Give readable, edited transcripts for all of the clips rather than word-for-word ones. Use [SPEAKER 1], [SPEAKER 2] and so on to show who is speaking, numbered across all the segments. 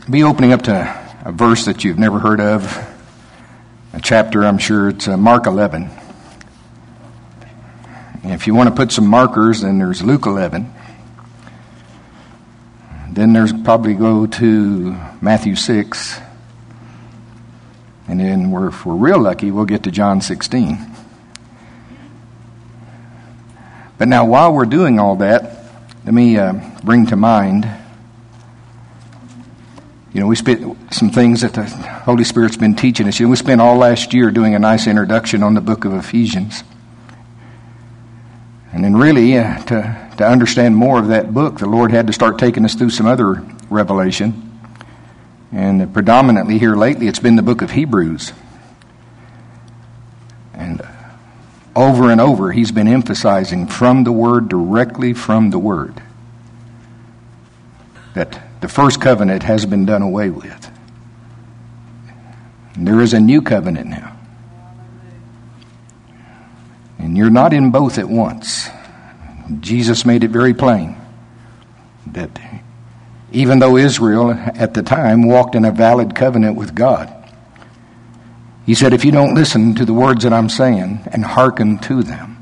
[SPEAKER 1] Be opening up to a verse that you've never heard of, a chapter, I'm sure it's Mark 11. And if you want to put some markers, then there's Luke 11. Then there's probably go to Matthew 6. And then if we're real lucky, we'll get to John 16. But now while we're doing all that, let me bring to mind, we spent some things that the Holy Spirit's been teaching us. We spent all last year doing a nice introduction on the book of Ephesians. And then really, to understand more of that book, the Lord had to start taking us through some other revelation. And predominantly here lately, it's been the book of Hebrews. And over, He's been emphasizing from the Word, directly from the Word, that the first covenant has been done away with. And there is a new covenant now. And you're not in both at once. Jesus made it very plain that even though Israel at the time walked in a valid covenant with God, He said, if you don't listen to the words that I'm saying and hearken to them,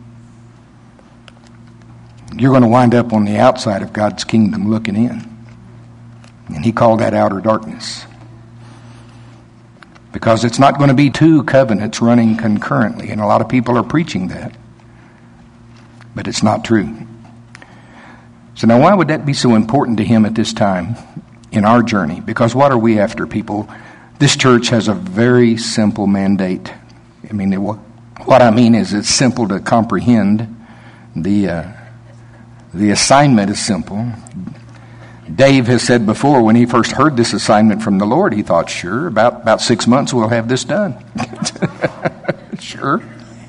[SPEAKER 1] you're going to wind up on the outside of God's kingdom looking in. And He called that outer darkness. Because it's not going to be two covenants running concurrently. And a lot of people are preaching that. But it's not true. So now why would that be so important to Him at this time in our journey? Because what are we after, people? This church has a very simple mandate. I mean, what I mean is it's simple to comprehend. The assignment is simple. Dave has said before, when he first heard this assignment from the Lord, he thought, sure, about 6 months we'll have this done. Sure.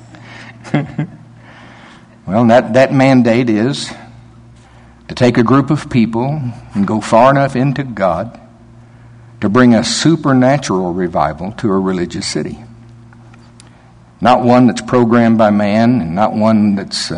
[SPEAKER 1] Well, that mandate is to take a group of people and go far enough into God to bring a supernatural revival to a religious city. Not one that's programmed by man, and not one that's...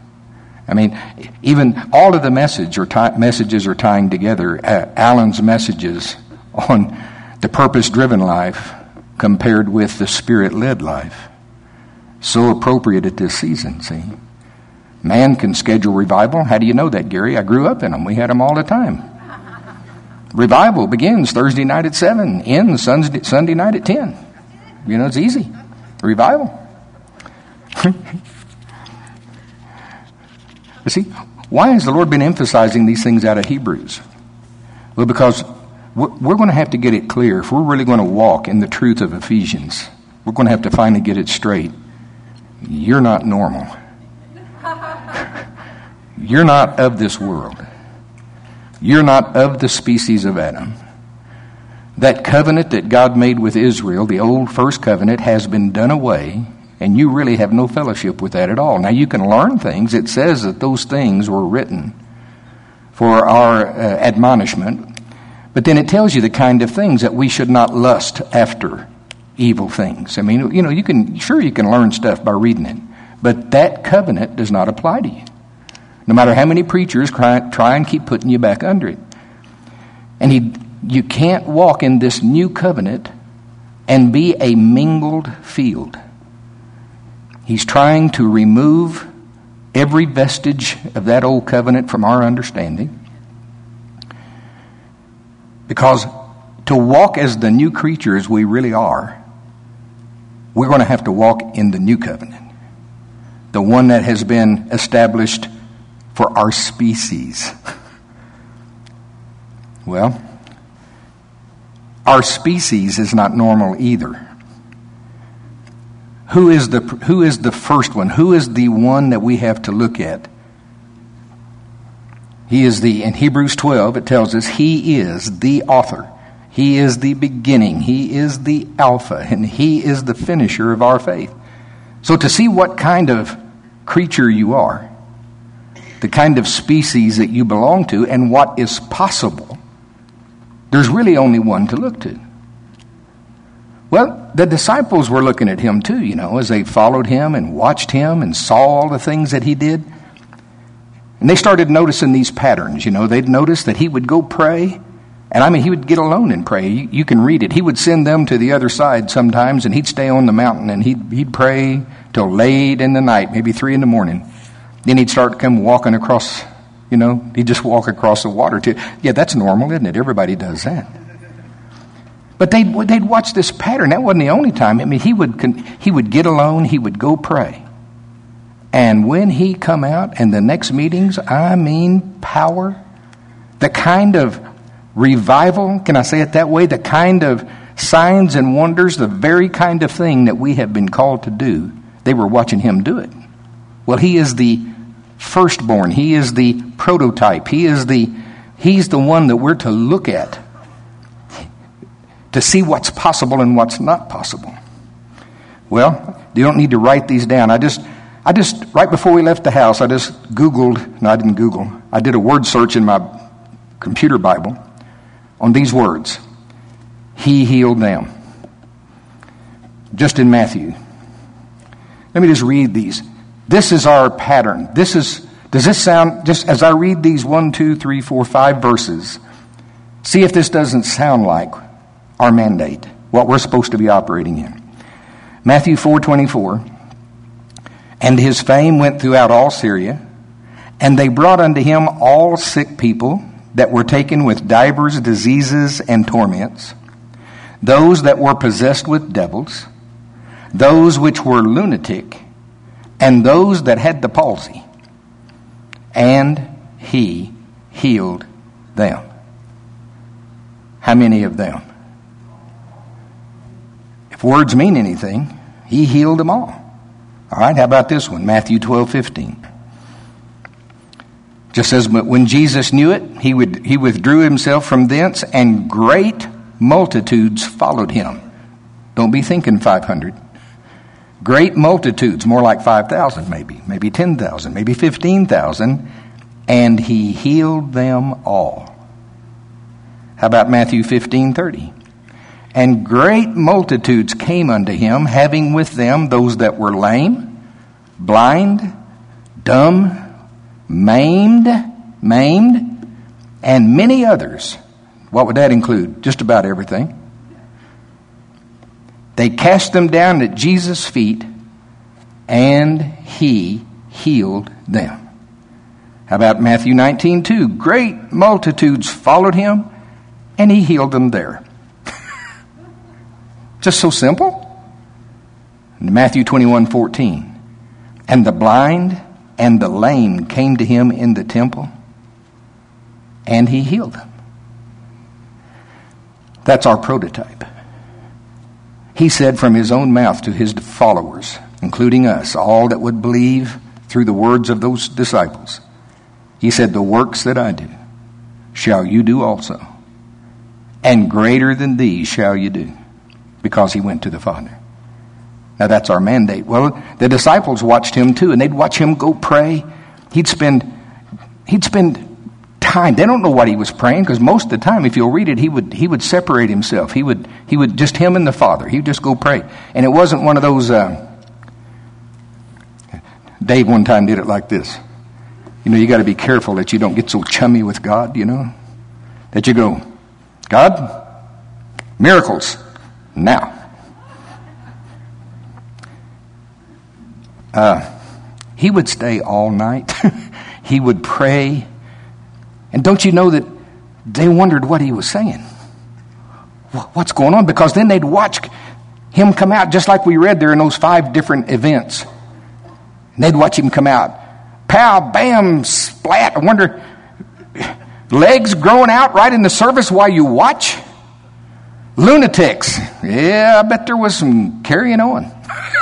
[SPEAKER 1] even all of the messages are tying together. Alan's messages on the purpose-driven life compared with the Spirit-led life. So appropriate at this season, see. Man can schedule revival. How do you know that, Gary? I grew up in them. We had them all the time. Revival begins Thursday night at 7, ends Sunday night at 10. It's easy. Revival. But see, why has the Lord been emphasizing these things out of Hebrews? Well, because we're going to have to get it clear. If we're really going to walk in the truth of Ephesians, we're going to have to finally get it straight. You're not normal. You're not of this world. You're not of the species of Adam. That covenant that God made with Israel, the old first covenant, has been done away. And you really have no fellowship with that at all. Now, you can learn things. It says that those things were written for our admonishment. But then it tells you the kind of things that we should not lust after evil things. I mean, you can learn stuff by reading it. But that covenant does not apply to you. No matter how many preachers try and keep putting you back under it. And you can't walk in this new covenant and be a mingled field. He's trying to remove every vestige of that old covenant from our understanding. Because to walk as the new creatures we really are, we're going to have to walk in the new covenant. The one that has been established for our species. Well, our species is not normal either. Who is the first one? Who is the one that we have to look at? In Hebrews 12, it tells us He is the author. He is the beginning. He is the Alpha. And He is the finisher of our faith. So to see what kind of creature you are, the kind of species that you belong to, and what is possible, there's really only one to look to. Well, the disciples were looking at Him too, as they followed Him and watched Him and saw all the things that He did. And they started noticing these patterns, They'd notice that He would go pray And I mean, he would get alone and pray. You can read it. He would send them to the other side sometimes, and he'd stay on the mountain, and he'd pray till late in the night, maybe 3 a.m. Then he'd start to come walking across, he'd just walk across the water too. Yeah, that's normal, isn't it? Everybody does that. But they'd watch this pattern. That wasn't the only time. I mean, he would get alone, he would go pray. And when he come out in the next meetings, I mean, power, the kind of revival, can I say it that way? The kind of signs and wonders, the very kind of thing that we have been called to do, they were watching him do it. Well, he is the firstborn. He is the prototype. He's the one that we're to look at to see what's possible and what's not possible. Well, you don't need to write these down. I just right before we left the house, I just Googled. No, I didn't Google. I did a word search in my computer Bible on these words. He healed them. Just in Matthew. Let me just read these. This is our pattern. Does this sound, just as I read these 1, 2, 3, 4, 5 verses, see if this doesn't sound like our mandate, what we're supposed to be operating in. Matthew 4:24. And his fame went throughout all Syria, and they brought unto him all sick people that were taken with divers diseases and torments, those that were possessed with devils, those which were lunatic, and those that had the palsy. And he healed them. How many of them? If words mean anything, he healed them all. All right, how about this one? Matthew 12:15. Just says, but when Jesus knew it, he withdrew himself from thence, and great multitudes followed him. Don't be thinking 500. Great multitudes, more like 5,000 maybe 10,000, maybe 15,000, and he healed them all. How about Matthew 15:30? And great multitudes came unto him, having with them those that were lame, blind, dumb, maimed, and many others. What would that include? Just about everything. They cast them down at Jesus' feet, and he healed them. How about Matthew 19:2? Great multitudes followed him, and he healed them there. Just so simple. Matthew 21:14. And the blind and the lame came to him in the temple, and he healed them. That's our prototype. He said from his own mouth to his followers, including us, all that would believe through the words of those disciples, he said, the works that I do shall you do also, and greater than these shall you do, because he went to the Father. Now that's our mandate. Well, the disciples watched him too, and they'd watch him go pray. He'd spend time. They don't know what he was praying, because most of the time, if you'll read it, he would separate himself. He would just him and the Father. He would just go pray. And it wasn't one of those, Dave one time did it like this. You got to be careful that you don't get so chummy with God, that you go, God, miracles, now. He would stay all night. He would pray. And don't you know that they wondered what he was saying? What's going on? Because then they'd watch him come out, just like we read there in those 5 different events. And they'd watch him come out. Pow, bam, splat. I wonder, legs growing out right in the service while you watch? Lunatics. Yeah, I bet there was some carrying on.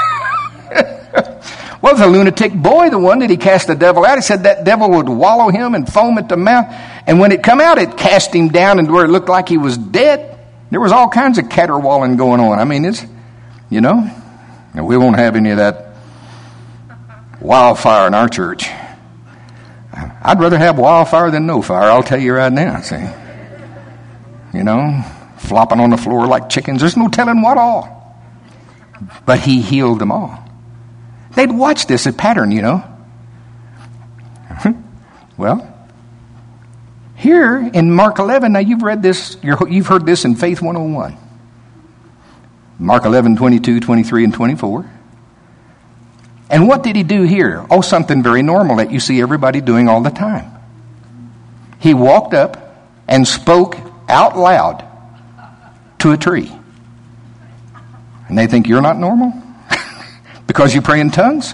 [SPEAKER 1] Well, the lunatic boy, the one that he cast the devil out, he said that devil would wallow him and foam at the mouth. And when it come out, it cast him down and where it looked like he was dead. There was all kinds of caterwauling going on. I mean, it's, we won't have any of that wildfire in our church. I'd rather have wildfire than no fire, I'll tell you right now. See, flopping on the floor like chickens. There's no telling what all. But he healed them all. They'd watch this, a pattern, Well, Here in Mark 11, now you've read this, you've heard this in Faith 101. Mark 11, 22, 23, and 24. And what did he do here? Oh, something very normal that you see everybody doing all the time. He walked up and spoke out loud to a tree. And they think you're not normal? Because you pray in tongues?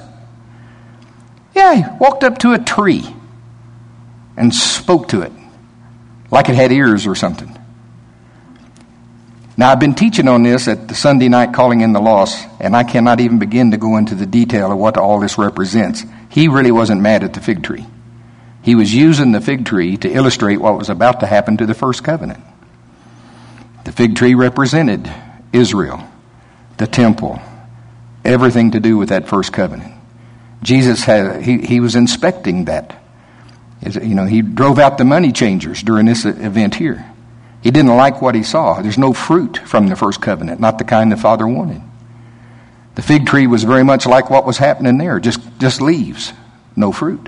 [SPEAKER 1] Yeah, he walked up to a tree and spoke to it like it had ears or something. Now, I've been teaching on this at the Sunday night Calling in the Lost, and I cannot even begin to go into the detail of what all this represents. He really wasn't mad at the fig tree. He was using the fig tree to illustrate what was about to happen to the first covenant. The fig tree represented Israel, the temple, everything to do with that first covenant. Jesus he was inspecting that. You know, he drove out the money changers during this event here. He didn't like what he saw. There's no fruit from the first covenant, not the kind the Father wanted. The fig tree was very much like what was happening there, just leaves, no fruit.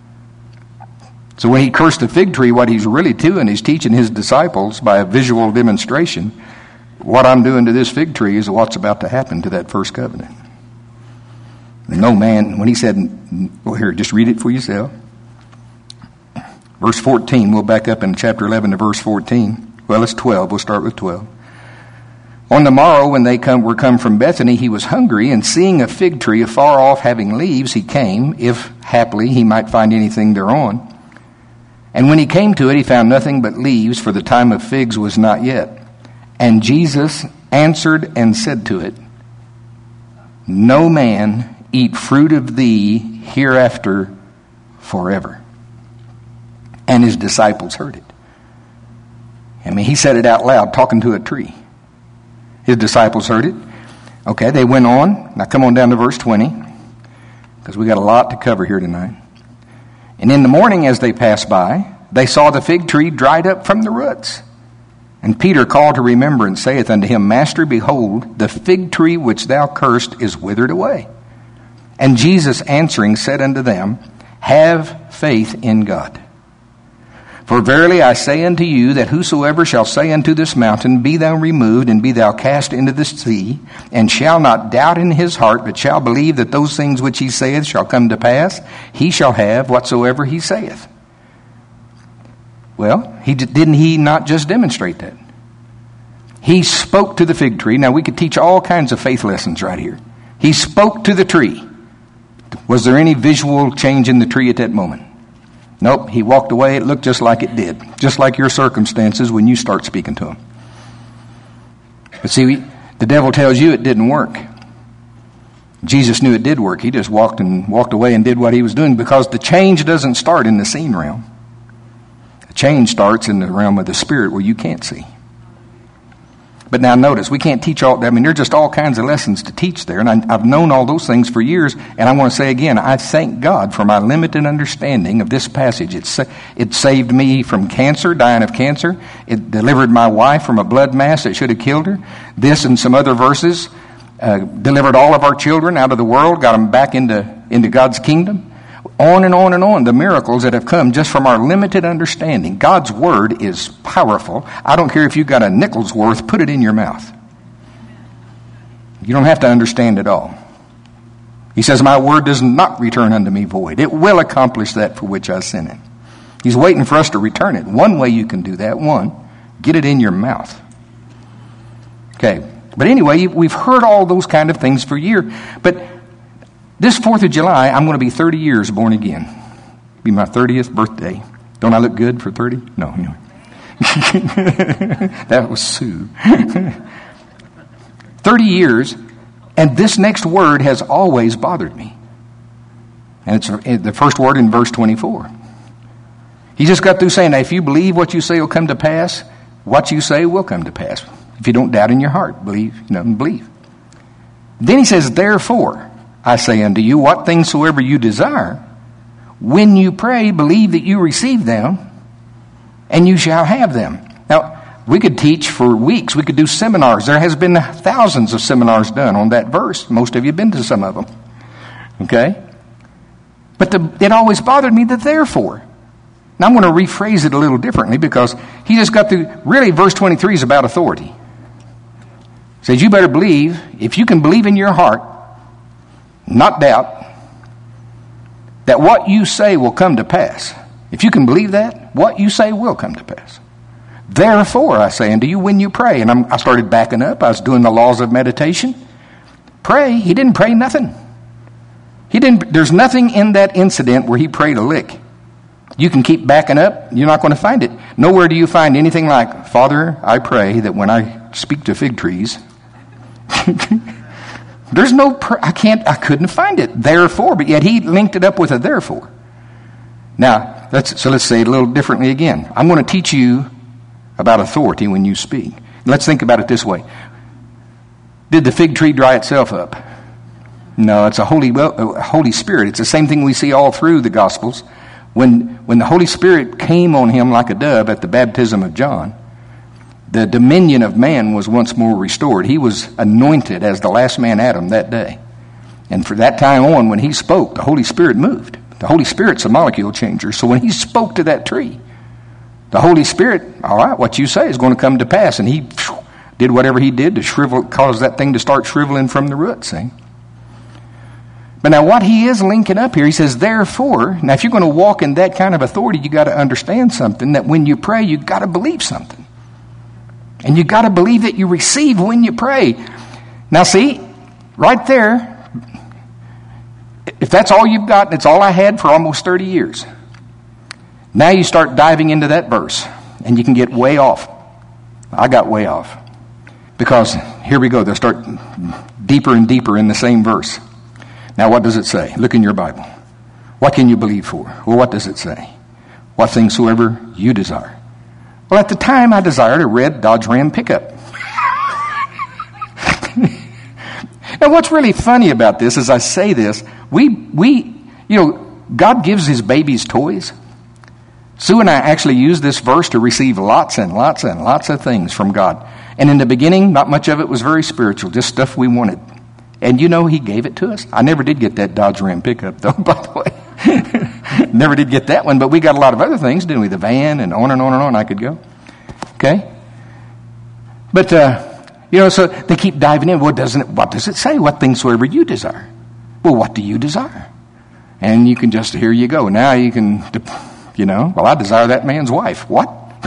[SPEAKER 1] So when he cursed the fig tree, what he's really doing is teaching his disciples by a visual demonstration, what I'm doing to this fig tree is what's about to happen to that first covenant. No man, when he said, well, here, just read it for yourself. Verse 14, we'll back up in chapter 11 to verse 14. Well, it's 12. We'll start with 12. On the morrow, when they were come from Bethany, he was hungry, and seeing a fig tree afar off having leaves, he came, if haply he might find anything thereon. And when he came to it, he found nothing but leaves, for the time of figs was not yet. And Jesus answered and said to it, No man eat fruit of thee hereafter forever. And his disciples heard it. I mean, he said it out loud, talking to a tree. His disciples heard it. Okay, they went on. Now come on down to verse 20, because we got a lot to cover here tonight. And in the morning as they passed by, they saw the fig tree dried up from the roots. And Peter called to remembrance, saith unto him, Master, behold, the fig tree which thou cursed is withered away. And Jesus answering said unto them, Have faith in God. For verily I say unto you, that whosoever shall say unto this mountain, Be thou removed, and be thou cast into the sea, and shall not doubt in his heart, but shall believe that those things which he saith shall come to pass, he shall have whatsoever he saith. Well, didn't he not just demonstrate that? He spoke to the fig tree. Now, we could teach all kinds of faith lessons right here. He spoke to the tree. Was there any visual change in the tree at that moment? Nope, he walked away. It looked just like it did. Just like your circumstances when you start speaking to him. But see, the devil tells you it didn't work. Jesus knew it did work. He just walked away and did what he was doing, because the change doesn't start in the seen realm. The change starts in the realm of the spirit where you can't see. But now notice, we can't teach all, there are just all kinds of lessons to teach there. And I've known all those things for years. And I want to say again, I thank God for my limited understanding of this passage. It saved me from cancer, dying of cancer. It delivered my wife from a blood mass that should have killed her. This and some other verses delivered all of our children out of the world, got them back into God's kingdom. On and on and on, the miracles that have come just from our limited understanding. God's word is powerful. I don't care if you've got a nickel's worth, put it in your mouth. You don't have to understand it all. He says, My word does not return unto me void. It will accomplish that for which I sent it. He's waiting for us to return it. One way you can do that, get it in your mouth. Okay, but anyway, we've heard all those kind of things for years. But this 4th of July, I'm going to be 30 years born again. Be my 30th birthday. Don't I look good for 30? No, anyway. That was Sue. 30 years, and this next word has always bothered me. And it's the first word in verse 24. He just got through saying, that if you believe what you say will come to pass, what you say will come to pass. If you don't doubt in your heart, believe. Then he says, Therefore, I say unto you, what things soever you desire, when you pray, believe that you receive them, and you shall have them. Now, we could teach for weeks. We could do seminars. There has been thousands of seminars done on that verse. Most of you have been to some of them. Okay? But it always bothered me, the therefore. Now I'm going to rephrase it a little differently because he just got through, really verse 23 is about authority. It says you better believe, if you can believe in your heart, not doubt, that what you say will come to pass. If you can believe that, what you say will come to pass. Therefore, I say unto you, when you pray, and I started backing up. I was doing the laws of meditation. Pray. He didn't pray nothing. There's nothing in that incident where he prayed a lick. You can keep backing up. You're not going to find it. Nowhere do you find anything like, Father, I pray that when I speak to fig trees, there's no, I couldn't find it. Therefore, but yet he linked it up with a therefore. Now, let's say it a little differently again. I'm going to teach you about authority when you speak. Let's think about it this way. Did the fig tree dry itself up? No, it's a Holy Spirit. It's the same thing we see all through the Gospels. When the Holy Spirit came on him like a dove at the baptism of John, the dominion of man was once more restored. He was anointed as the last man Adam that day. And for that time on, when he spoke, the Holy Spirit moved. The Holy Spirit's a molecule changer. So when he spoke to that tree, the Holy Spirit, all right, what you say is going to come to pass. And he did whatever he did to cause that thing to start shriveling from the root, see? But now what he is linking up here, he says, therefore, now if you're going to walk in that kind of authority, you got to understand something, that when you pray, you got to believe something. And you got to believe that you receive when you pray. Now see, right there, if that's all you've got, and it's all I had for almost 30 years, now you start diving into that verse, and you can get way off. I got way off. Because, here we go, they'll start deeper and deeper in the same verse. Now what does it say? Look in your Bible. What can you believe for? Well, what does it say? What things soever you desire. Well, at the time I desired a red Dodge Ram pickup. Now what's really funny about this, as I say this, God gives his babies toys. Sue and I actually used this verse to receive lots and lots and lots of things from God. And in the beginning, not much of it was very spiritual, just stuff we wanted. And he gave it to us. I never did get that Dodge Ram pickup, though, by the way. Never did get that one, but we got a lot of other things, didn't we? The van and on and on and on I could go. Okay? But, so they keep diving in. What does it say? What things soever you desire. Well, what do you desire? And you can just, here you go. Now you can, well, I desire that man's wife. What?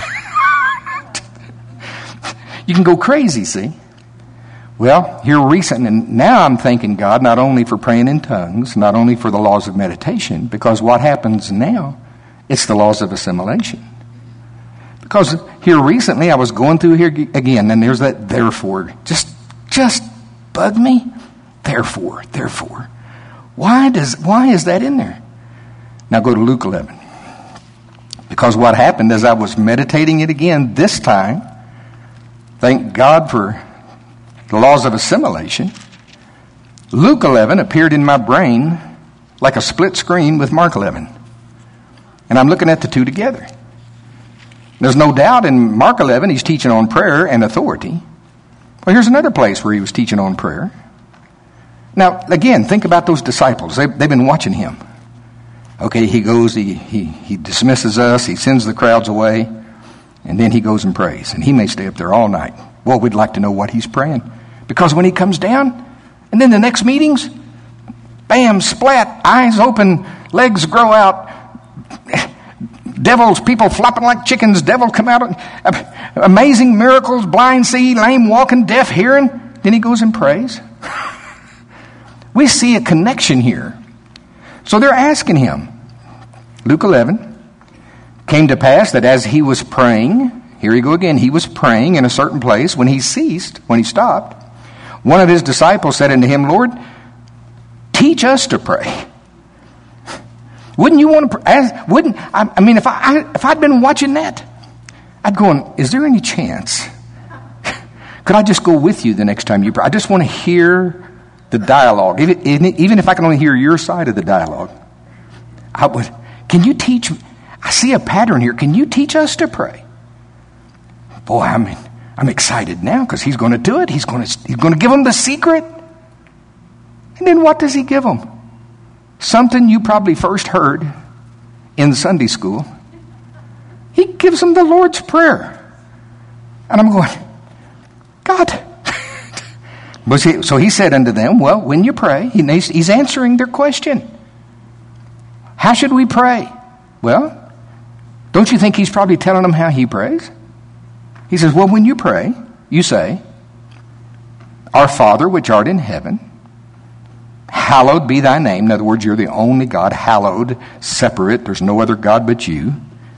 [SPEAKER 1] You can go crazy, see? Well, here recent, and now I'm thanking God not only for praying in tongues, not only for the laws of meditation, because what happens now, it's the laws of assimilation. Because here recently, I was going through here again, and there's that therefore. Just bug me. Therefore. Why is that in there? Now go to Luke 11. Because what happened as I was meditating it again this time, thank God for the laws of assimilation, Luke 11 appeared in my brain like a split screen with Mark 11. And I'm looking at the two together. There's no doubt in Mark 11 he's teaching on prayer and authority. Well, here's another place where he was teaching on prayer. Now, again, think about those disciples. They've been watching him. Okay, he goes, he dismisses us, he sends the crowds away, and then he goes and prays. And he may stay up there all night. Well, we'd like to know what he's praying. Because when he comes down, and then the next meetings, bam, splat, eyes open, legs grow out, devils, people flopping like chickens, devil come out, amazing miracles, blind see, lame walking, deaf hearing. Then he goes and prays. We see a connection here. So they're asking him. Luke 11, came to pass that as he was praying, here you go again, he was praying in a certain place. When he stopped, one of his disciples said unto him, Lord, teach us to pray. Wouldn't you want to ask? If I'd been watching that, I'd go, is there any chance? Could I just go with you the next time you pray? I just want to hear the dialogue. Even if I can only hear your side of the dialogue. Can you teach? I see a pattern here. Can you teach us to pray? Boy, I'm excited now because he's going to do it. He's going to give them the secret. And then what does he give them? Something you probably first heard in Sunday school. He gives them the Lord's Prayer. And I'm going, God. So he said unto them, well, when you pray, he's answering their question. How should we pray? Well, don't you think he's probably telling them how he prays? He says, well, when you pray, you say, Our Father which art in heaven, hallowed be thy name. In other words, you're the only God, hallowed, separate. There's no other God but you.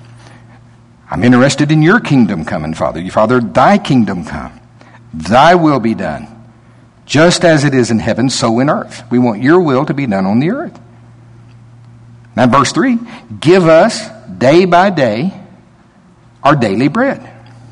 [SPEAKER 1] I'm interested in your kingdom coming, Father. Father, thy kingdom come. Thy will be done. Just as it is in heaven, so in earth. We want your will to be done on the earth. Now, verse 3, give us day by day our daily bread.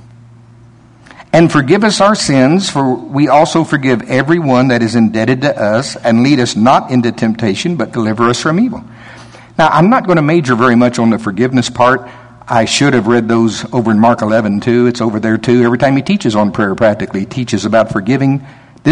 [SPEAKER 1] And forgive us our sins, for we also forgive everyone that is indebted to us, and lead us not into temptation, but deliver us from evil. Now, I'm not going to major very much on the forgiveness part. I should have read those over in Mark 11 too. It's over there too. Every time he teaches on prayer, practically, he teaches about forgiving.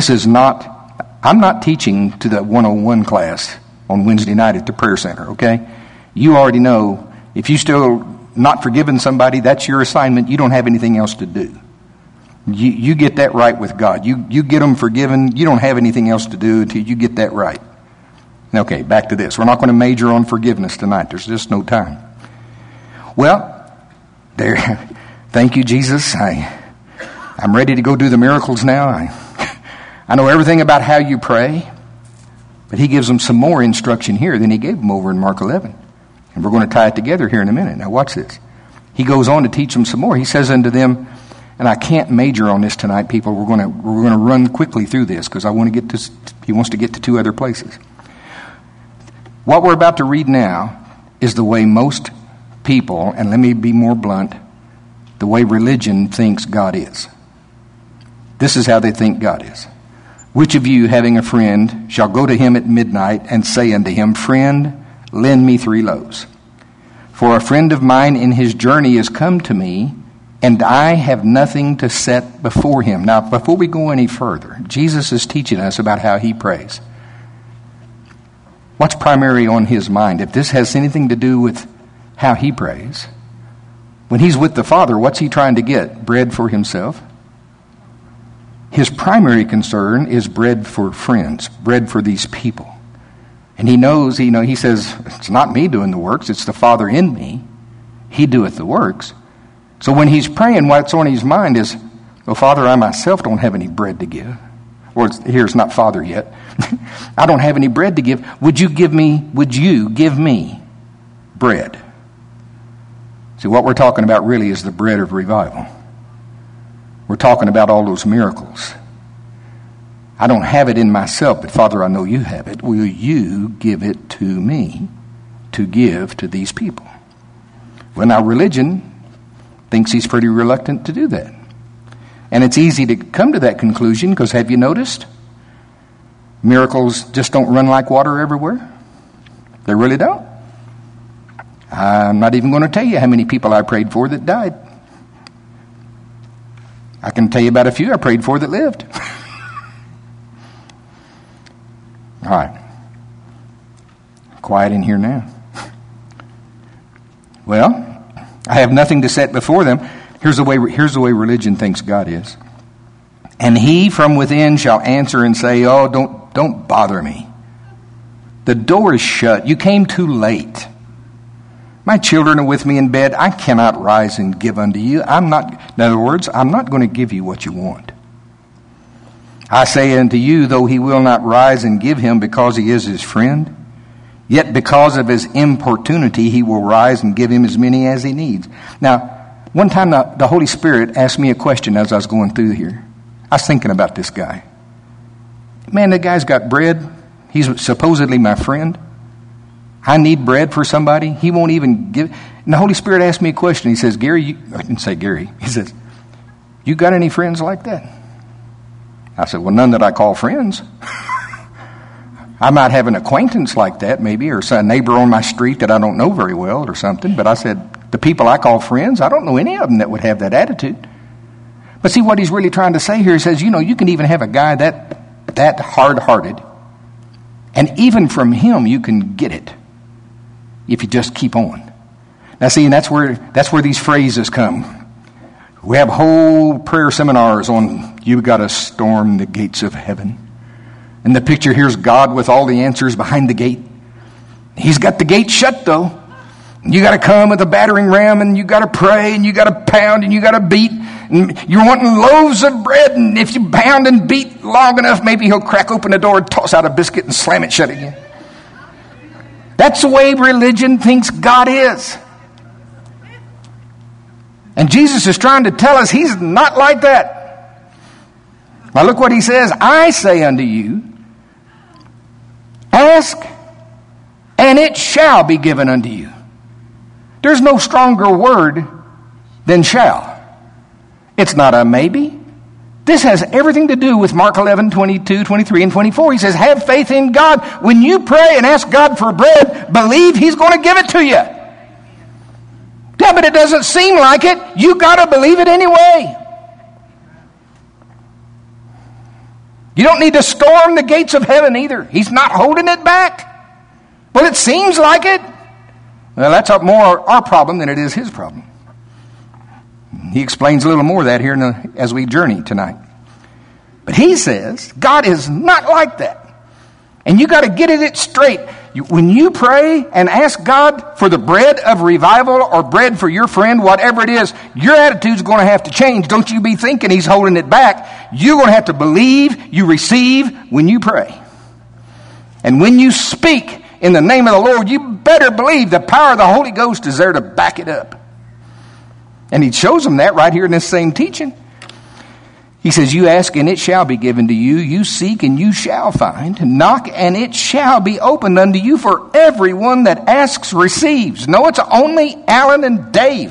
[SPEAKER 1] I'm not teaching to the 101 class on Wednesday night at the prayer center, okay? You already know, if you still not forgiven somebody, that's your assignment. You don't have anything else to do. You get that right with God. You get them forgiven. You don't have anything else to do until you get that right. Okay, back to this. We're not going to major on forgiveness tonight. There's just no time. Well, there. Thank you, Jesus. I'm ready to go do the miracles now. I know everything about how you pray, but he gives them some more instruction here than he gave them over in Mark 11. And we're going to tie it together here in a minute. Now watch this. He goes on to teach them some more. He says unto them, and I can't major on this tonight, people. We're going to run quickly through this because I want to get to. He wants to get to two other places. What we're about to read now is the way most people, and let me be more blunt, the way religion thinks God is. This is how they think God is. Which of you, having a friend, shall go to him at midnight and say unto him, Friend, lend me 3 loaves. For a friend of mine in his journey is come to me, and I have nothing to set before him. Now, before we go any further, Jesus is teaching us about how he prays. What's primary on his mind? If this has anything to do with how he prays, when he's with the Father, what's he trying to get? Bread for himself? His primary concern is bread for friends, bread for these people. And he knows, he says, it's not me doing the works, it's the Father in me. He doeth the works. So when he's praying, what's on his mind is, oh, Father, I myself don't have any bread to give. Or here's not Father yet. I don't have any bread to give. Would you give me bread? See, what we're talking about really is the bread of revival. We're talking about all those miracles. I don't have it in myself, but Father, I know you have it. Will you give it to me to give to these people? Well, now religion thinks he's pretty reluctant to do that. And it's easy to come to that conclusion because have you noticed? Miracles just don't run like water everywhere. They really don't. I'm not even going to tell you how many people I prayed for that died. I can tell you about a few I prayed for that lived. All right. Quiet in here now. Well, I have nothing to set before them. Here's the way religion thinks God is. And he from within shall answer and say, oh, don't bother me. The door is shut. You came too late. My children are with me in bed. I cannot rise and give unto you. In other words, I'm not going to give you what you want. I say unto you, though he will not rise and give him because he is his friend, yet because of his importunity, he will rise and give him as many as he needs. Now, one time the Holy Spirit asked me a question as I was going through here. I was thinking about this guy. Man, that guy's got bread. He's supposedly my friend. I need bread for somebody. He won't even give. And the Holy Spirit asked me a question. He says, Gary, I didn't say Gary. He says, you got any friends like that? I said, well, none that I call friends. I might have an acquaintance like that maybe, or a neighbor on my street that I don't know very well or something. But I said, the people I call friends, I don't know any of them that would have that attitude. But see what he's really trying to say here. He says, you can even have a guy that hard-hearted. And even from him you can get it if you just keep on. Now see, and that's where these phrases come. We have whole prayer seminars on you got to storm the gates of heaven. And the picture here's God with all the answers behind the gate. He's got the gate shut though. You got to come with a battering ram, and you got to pray, and you got to pound, and you got to beat. And you're wanting loaves of bread, and if you pound and beat long enough, maybe he'll crack open the door, toss out a biscuit, and slam it shut again. That's the way religion thinks God is. And Jesus is trying to tell us he's not like that. Now look what he says. I say unto you, ask, and it shall be given unto you. There's no stronger word than shall. It's not a maybe. This has everything to do with Mark 11, 22, 23, and 24. He says, have faith in God. When you pray and ask God for bread, believe he's going to give it to you. Yeah, but it doesn't seem like it. You got to believe it anyway. You don't need to storm the gates of heaven either. He's not holding it back. Well, it seems like it. Well, that's more our problem than it is his problem. He explains a little more of that here as we journey tonight. But he says God is not like that. And you got to get it straight. When you pray and ask God for the bread of revival or bread for your friend, whatever it is, your attitude's going to have to change. Don't you be thinking he's holding it back. You're going to have to believe you receive when you pray. And when you speak in the name of the Lord, you better believe the power of the Holy Ghost is there to back it up. And he shows them that right here in this same teaching. He says, you ask and it shall be given to you. You seek and you shall find. Knock and it shall be opened unto you. For everyone that asks receives. No, it's only Alan and Dave.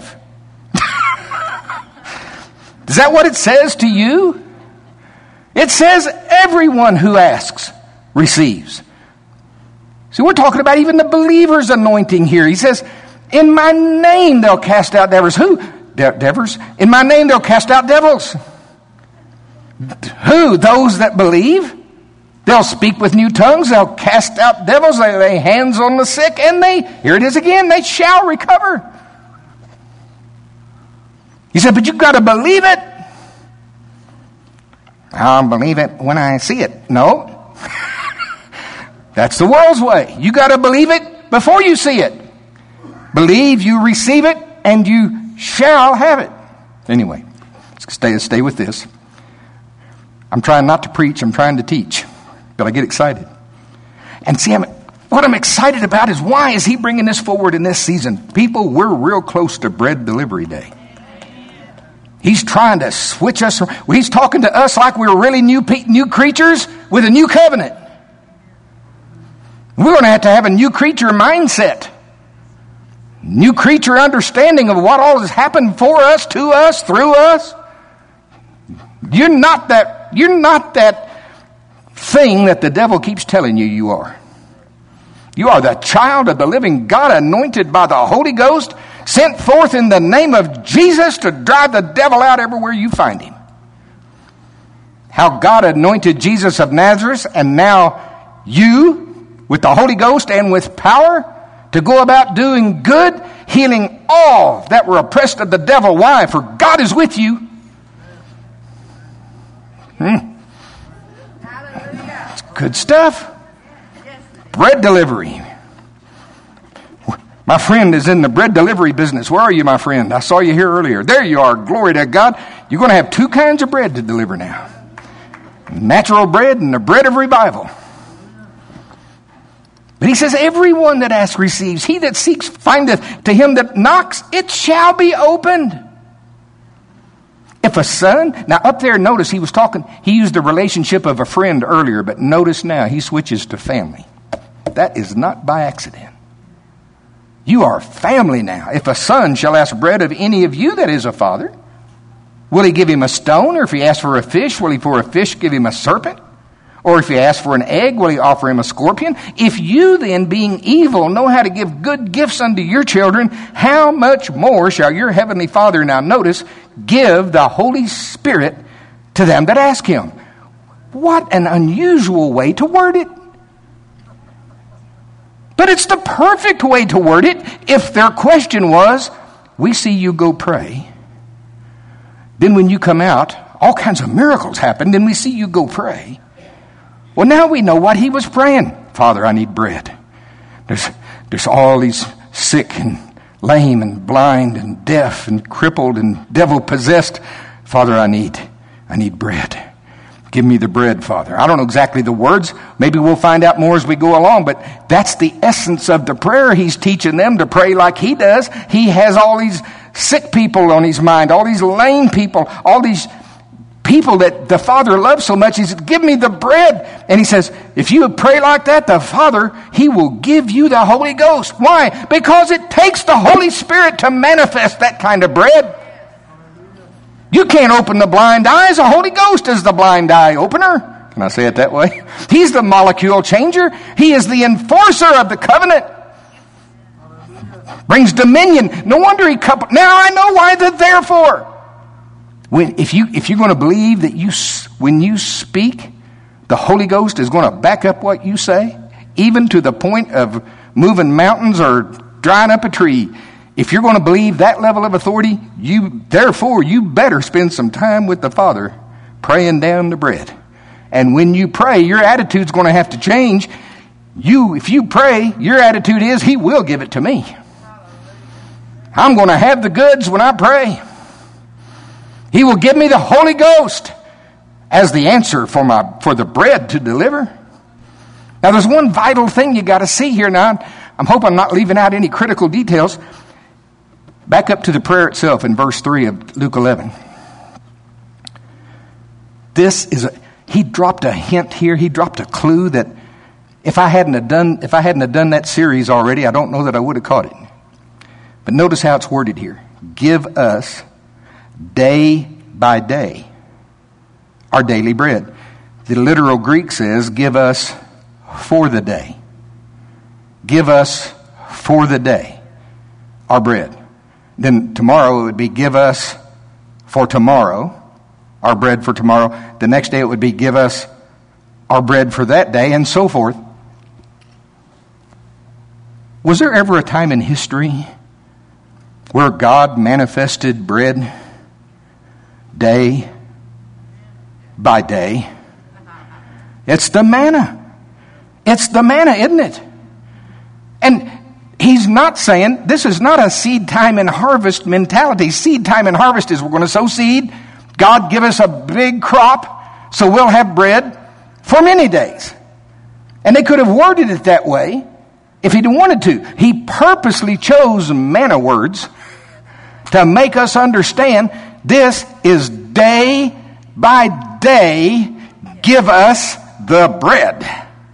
[SPEAKER 1] Is that what it says to you? It says everyone who asks receives. See, we're talking about even the believer's anointing here. He says, in my name they'll cast out devils. Who? Devils? In my name they'll cast out devils. Who? Those that believe. They'll speak with new tongues. They'll cast out devils. They lay hands on the sick. And here it is again, they shall recover. He said, but you've got to believe it. I'll believe it when I see it. No. That's the world's way. You got to believe it before you see it. Believe you receive it, and you shall have it. Anyway, let's stay with this. I'm trying not to preach, I'm trying to teach. But I get excited. And see, what I'm excited about is why is he bringing this forward in this season? People, we're real close to bread delivery day. He's trying to switch us. He's talking to us like we're really new creatures with a new covenant. We're going to have a new creature mindset. New creature understanding of what all has happened for us, to us, through us. You're not that thing that the devil keeps telling you you are. You are the child of the living God, anointed by the Holy Ghost, sent forth in the name of Jesus to drive the devil out everywhere you find him. How God anointed Jesus of Nazareth, and now you, with the Holy Ghost and with power, to go about doing good, healing all that were oppressed of the devil. Why? For God is with you. It's good stuff. Bread delivery. My friend is in the bread delivery business. Where are you, my friend? I saw you here earlier. There you are. Glory to God. You're going to have two kinds of bread to deliver now. Natural bread and the bread of revival. But he says, everyone that asks receives. He that seeks findeth. To him that knocks, it shall be opened. If a son, now up there, notice he used the relationship of a friend earlier, but notice now he switches to family. That is not by accident. You are family now. If a son shall ask bread of any of you that is a father, will he give him a stone? Or if he asks for a fish, will he for a fish give him a serpent? Or if he asks for an egg, will he offer him a scorpion? If you then, being evil, know how to give good gifts unto your children, how much more shall your heavenly Father, now notice, give the Holy Spirit to them that ask him? What an unusual way to word it. But it's the perfect way to word it. If their question was, we see you go pray. Then when you come out, all kinds of miracles happen. Then we see you go pray. Well, now we know what he was praying. Father, I need bread. There's all these sick and lame and blind and deaf and crippled and devil-possessed. Father, I need bread. Give me the bread, Father. I don't know exactly the words. Maybe we'll find out more as we go along, but that's the essence of the prayer. He's teaching them to pray like he does. He has all these sick people on his mind, all these lame people, all these people that the Father loves so much. He said, give me the bread. And he says, if you pray like that, the Father, he will give you the Holy Ghost. Why? Because it takes the Holy Spirit to manifest that kind of bread. You can't open the blind eyes. The Holy Ghost is the blind eye opener. Can I say it that way? He's the molecule changer. He is the enforcer of the covenant. Brings dominion. No wonder he coupled. Now I know why the therefore. If you're going to believe that when you speak, the Holy Ghost is going to back up what you say, even to the point of moving mountains or drying up a tree. If you're going to believe that level of authority, you better spend some time with the Father praying down the bread. And when you pray, your attitude's going to have to change. If you pray, your attitude is, he will give it to me. I'm going to have the goods when I pray. He will give me the Holy Ghost as the answer for the bread to deliver. Now there's one vital thing you got to see here now. I'm hoping I'm not leaving out any critical details. Back up to the prayer itself in verse 3 of Luke 11. He dropped a hint here. He dropped a clue that if I hadn't have done that series already, I don't know that I would have caught it. But notice how it's worded here. Give us day by day our daily bread. The literal Greek says, give us for the day. Give us for the day our bread. Then tomorrow it would be give us for tomorrow, our bread for tomorrow. The next day it would be give us our bread for that day, and so forth. Was there ever a time in history where God manifested bread day by day? It's the manna. It's the manna, isn't it? And he's not saying, this is not a seed time and harvest mentality. Seed time and harvest is we're going to sow seed. God give us a big crop so we'll have bread for many days. And they could have worded it that way if he'd wanted to. He purposely chose manna words to make us understand this is day by day, give us the bread.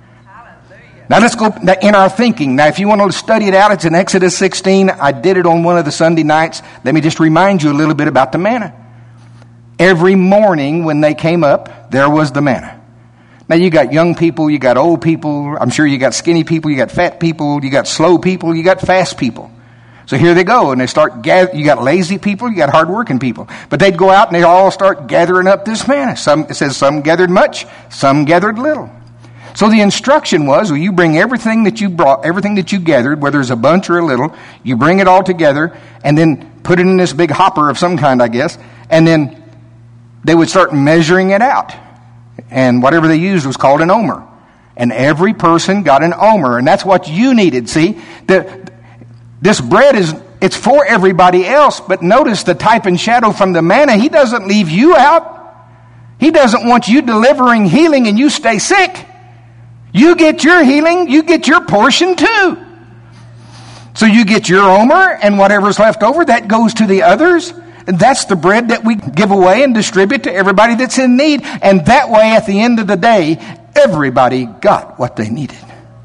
[SPEAKER 1] Now let's go in our thinking. Now if you want to study it out, it's in Exodus 16. I did it on one of the Sunday nights. Let me just remind you a little bit about the manna. Every morning when they came up, there was the manna. Now you got young people, you got old people. I'm sure you got skinny people, you got fat people, you got slow people, you got fast people. So here they go, and they start you got lazy people, you got hard-working people. But they'd go out and they all start gathering up this manna. It says some gathered much, some gathered little. So the instruction was, well, you bring everything that you brought, everything that you gathered, whether it's a bunch or a little, you bring it all together and then put it in this big hopper of some kind, I guess, and then they would start measuring it out. And whatever they used was called an omer. And every person got an omer, and that's what you needed. See, this bread it's for everybody else, but notice the type and shadow from the manna. He doesn't leave you out. He doesn't want you delivering healing and you stay sick. You get your healing, you get your portion too. So you get your omer, and whatever's left over, that goes to the others. And that's the bread that we give away and distribute to everybody that's in need. And that way, at the end of the day, everybody got what they needed.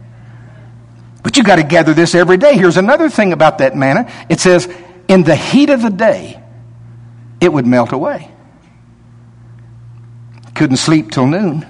[SPEAKER 1] But you got to gather this every day. Here's another thing about that manna. It says, in the heat of the day, it would melt away. Couldn't sleep till noon.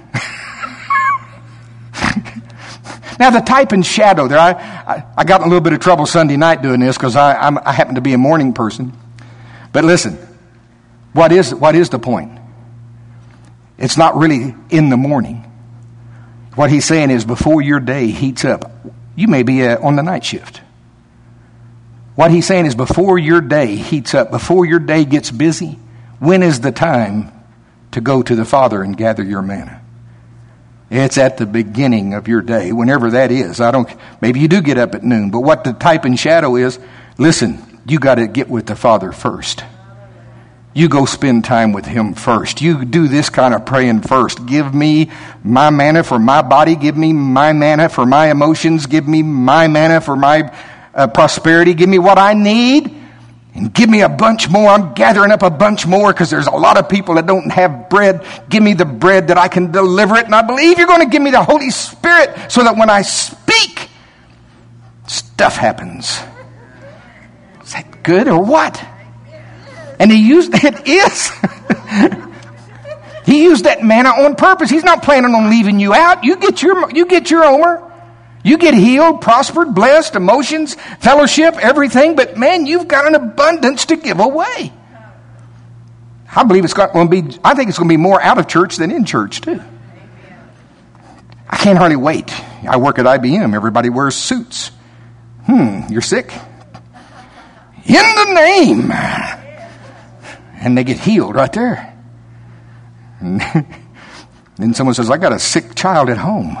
[SPEAKER 1] Now, the type and shadow there, I got in a little bit of trouble Sunday night doing this because I happen to be a morning person. But listen, what is the point? It's not really in the morning. What he's saying is before your day heats up, You may be on the night shift. What he's saying is before your day heats up, before your day gets busy, when is the time to go to the Father and gather your manna? It's at the beginning of your day, whenever that is. Maybe you do get up at noon, but what the type and shadow is, listen, you got to get with the Father first. You go spend time with Him first. You do this kind of praying first. Give me my manna for my body. Give me my manna for my emotions. Give me my manna for my prosperity. Give me what I need. And give me a bunch more. I'm gathering up a bunch more because there's a lot of people that don't have bread. Give me the bread that I can deliver it. And I believe you're going to give me the Holy Spirit so that when I speak, stuff happens. Is that good or what? And he used he used that manna on purpose. He's not planning on leaving you out. You get your omer. You get healed, prospered, blessed, emotions, fellowship, everything. But man, you've got an abundance to give away. I think it's going to be more out of church than in church too. I can't hardly wait. I work at IBM. Everybody wears suits. You're sick? In the name. And they get healed right there. And then someone says, I got a sick child at home.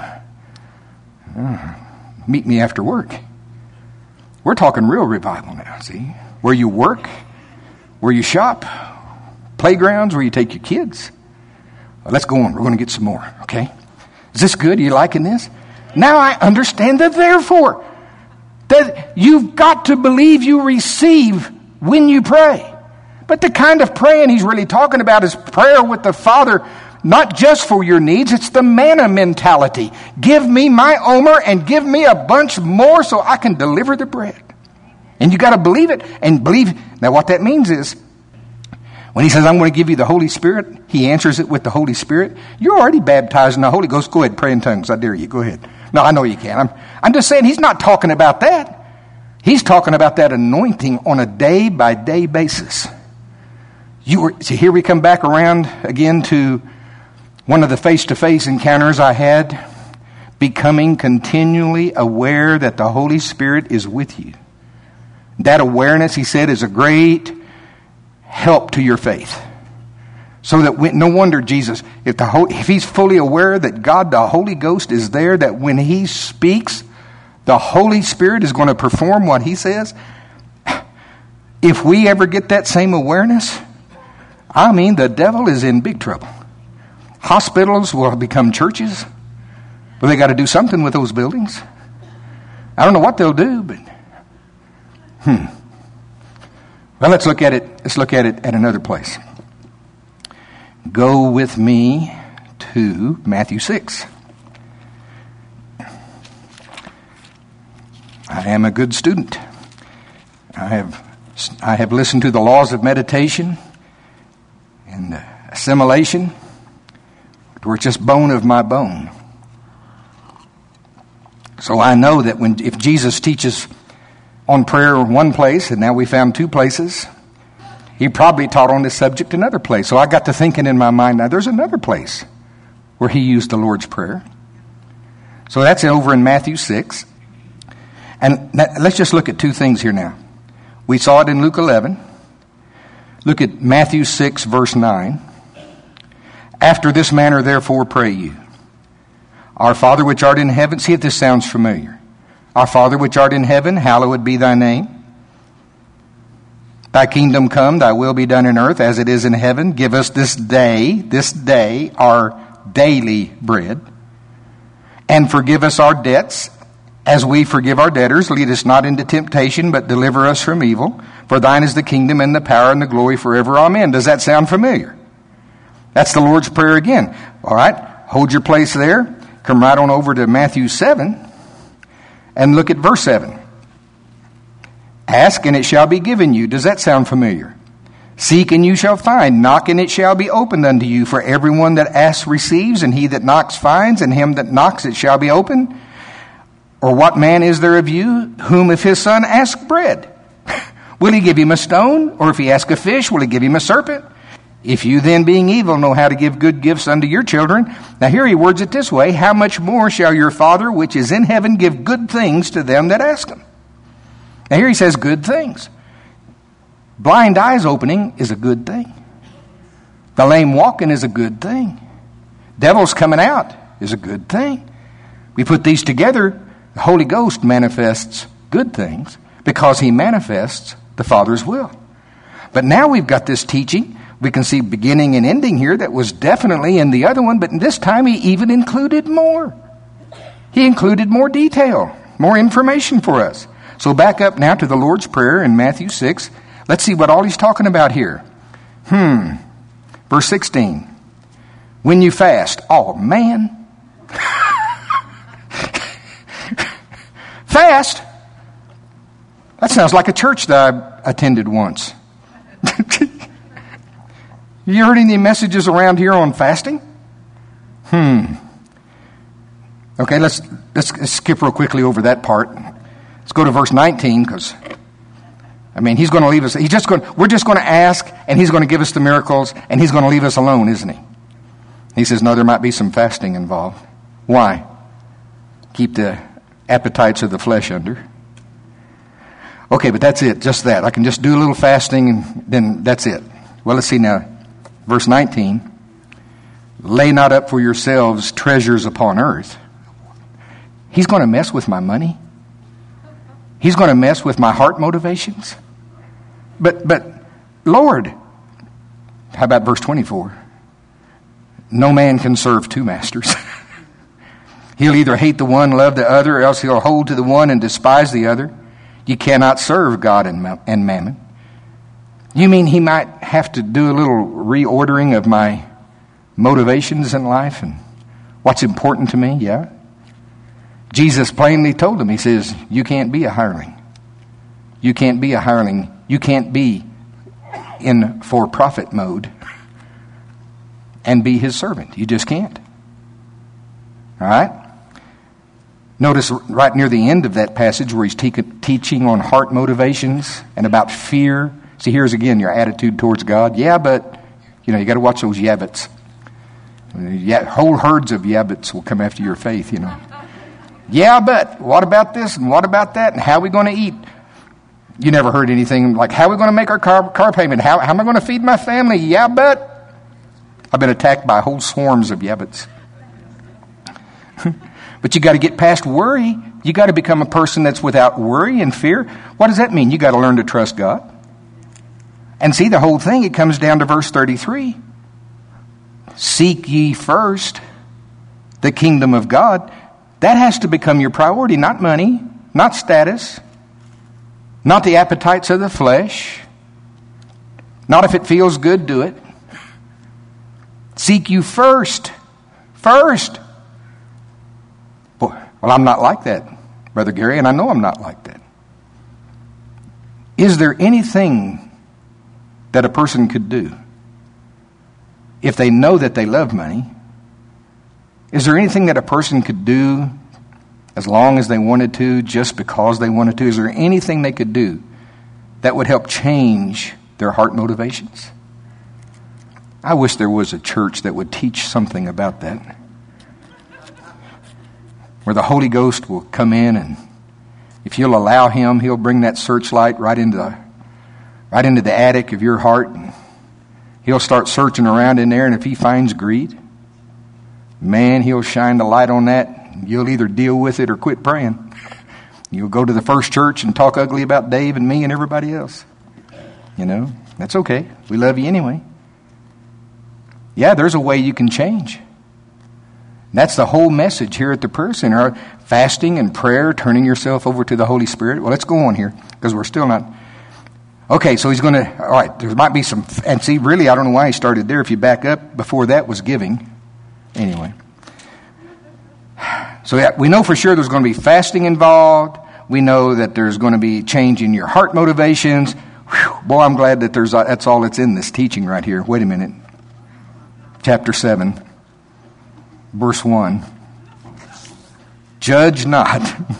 [SPEAKER 1] Meet me after work. We're talking real revival now, see? Where you work, where you shop, playgrounds, where you take your kids. Let's go on. We're going to get some more, okay? Is this good? Are you liking this? Now I understand the therefore. That you've got to believe you receive when you pray. But the kind of praying he's really talking about is prayer with the Father, not just for your needs. It's the manna mentality. Give me my omer and give me a bunch more so I can deliver the bread. And you got to believe it and believe. Now what that means is when he says, I'm going to give you the Holy Spirit, he answers it with the Holy Spirit. You're already baptized in the Holy Ghost. Go ahead, pray in tongues. I dare you. Go ahead. No, I know you can. I'm just saying he's not talking about that. He's talking about that anointing on a day-by-day basis. See, here we come back around again to one of the face-to-face encounters I had, becoming continually aware that the Holy Spirit is with you. That awareness, he said, is a great help to your faith. So that no wonder Jesus, if he's fully aware that God, the Holy Ghost, is there, that when he speaks, the Holy Spirit is going to perform what he says. If we ever get that same awareness, the devil is in big trouble. Hospitals will become churches. Well, they got to do something with those buildings. I don't know what they'll do, but Well, let's look at it. Let's look at it at another place. Go with me to Matthew 6. I am a good student. I have listened to the laws of meditation and assimilation, where it's just bone of my bone. So I know that if Jesus teaches on prayer in one place, and now we found two places, he probably taught on this subject another place. So I got to thinking in my mind, now there's another place where he used the Lord's Prayer. So that's over in Matthew 6. And let's just look at two things here now. We saw it in Luke 11. Look at Matthew 6, verse 9. After this manner, therefore, pray you. Our Father which art in heaven. See if this sounds familiar. Our Father which art in heaven, hallowed be thy name. Thy kingdom come, thy will be done in earth as it is in heaven. Give us this day, our daily bread. And forgive us our debts as we forgive our debtors. Lead us not into temptation, but deliver us from evil. For thine is the kingdom and the power and the glory forever. Amen. Does that sound familiar? That's the Lord's Prayer again. All right, hold your place there. Come right on over to Matthew 7 and look at verse 7. Ask and it shall be given you. Does that sound familiar? Seek and you shall find. Knock and it shall be opened unto you. For everyone that asks receives, and he that knocks finds, and him that knocks it shall be opened. Or what man is there of you whom if his son ask bread, will he give him a stone? Or if he ask a fish, will he give him a serpent? If you then, being evil, know how to give good gifts unto your children. Now here he words it this way, how much more shall your Father which is in heaven give good things to them that ask him? Now here he says good things. Blind eyes opening is a good thing. The lame walking is a good thing. Devils coming out is a good thing. We put these together, the Holy Ghost manifests good things because he manifests the Father's will. But now we've got this teaching. We can see beginning and ending here that was definitely in the other one, but this time he even included more. He included more detail, more information for us. So back up now to the Lord's Prayer in Matthew 6. Let's see what all he's talking about here. Verse 16. When you fast. Oh, man. Fast? That sounds like a church that I attended once. You heard any messages around here on fasting? Okay, let's skip real quickly over that part. Let's go to verse 19 because, he's going to leave us. We're just going to ask, and he's going to give us the miracles, and he's going to leave us alone, isn't he? He says, no, there might be some fasting involved. Why? Keep the appetites of the flesh under. Okay, but that's it, just that. I can just do a little fasting, and then that's it. Well, let's see now. Verse 19, lay not up for yourselves treasures upon earth. He's going to mess with my money. He's going to mess with my heart motivations. But Lord, how about verse 24? No man can serve two masters. He'll either hate the one, love the other, or else he'll hold to the one and despise the other. You cannot serve God and mammon. You mean he might have to do a little reordering of my motivations in life and what's important to me? Yeah. Jesus plainly told him, he says, you can't be a hireling. You can't be a hireling. You can't be in for-profit mode and be his servant. You just can't. All right? Notice right near the end of that passage where he's teaching on heart motivations and about fear. See, here's again your attitude towards God. Yeah, but, you got to watch those yabbits. Whole herds of yabbits will come after your faith, Yeah, but what about this and what about that and how are we going to eat? You never heard anything like, how are we going to make our car payment? How am I going to feed my family? Yeah, but I've been attacked by whole swarms of yabbits. But you got to get past worry. You got to become a person that's without worry and fear. What does that mean? You got to learn to trust God. And see, the whole thing, it comes down to verse 33. Seek ye first the kingdom of God. That has to become your priority, not money, not status, not the appetites of the flesh, not if it feels good, do it. Seek you first. First. Boy, well, I'm not like that, Brother Gary, and I know I'm not like that. Is there anything that a person could do if they know that they love money? Is there anything that a person could do as long as they wanted to, just because they wanted to? Is there anything they could do that would help change their heart motivations? I wish there was a church that would teach something about that, where the Holy Ghost will come in, and if you'll allow him, he'll bring that searchlight right into the attic of your heart, and he'll start searching around in there, and if he finds greed, man, he'll shine the light on that. You'll either deal with it or quit praying. You'll go to the First Church and talk ugly about Dave and me and everybody else. That's okay. We love you anyway. Yeah, there's a way you can change. That's the whole message here at the Prayer Center. Fasting and prayer, turning yourself over to the Holy Spirit. Well, let's go on here because we're still not. Okay, so he's going to, all right, there might be some, and see, really, I don't know why he started there. If you back up, before that was giving. Anyway. So we know for sure there's going to be fasting involved. We know that there's going to be change in your heart motivations. Whew, boy, I'm glad that that's all that's in this teaching right here. Wait a minute. Chapter 7, verse 1. Judge not,